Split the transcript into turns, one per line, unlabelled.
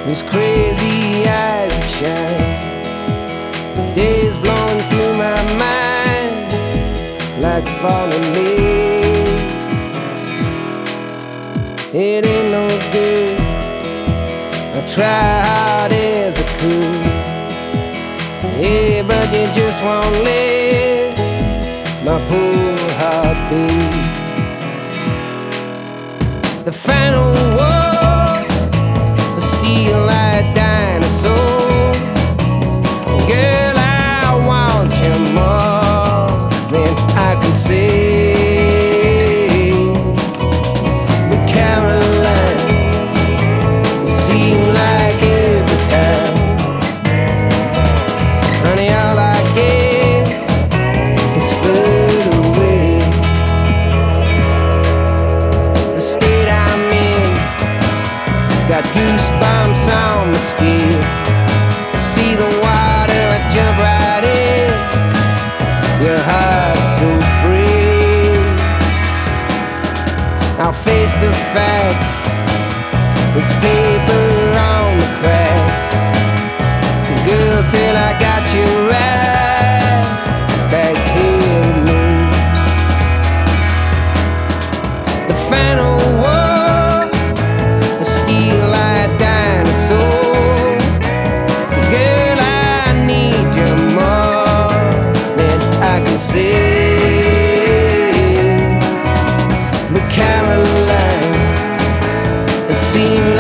Those crazy eyes that shine, days blowing through my mind like falling leaves. It ain't no good, I try hard as I could. Yeah, but you just won't let my poor heart beat. The final war, a steel-eyed dinosaur. Girl, I want you more than I can say. But Caroline, it seemed like every time, honey, all I get is further away. The state I'm in got goosebumps on my skin. I see the water, I jump right in. Your heart's so free. I'll face the facts, it's paper on the cracks. Girl, till I got you right back here with me. The final war, a steel-eyed dinosaur. Girl, I need you more than I can say. But Caroline, it seems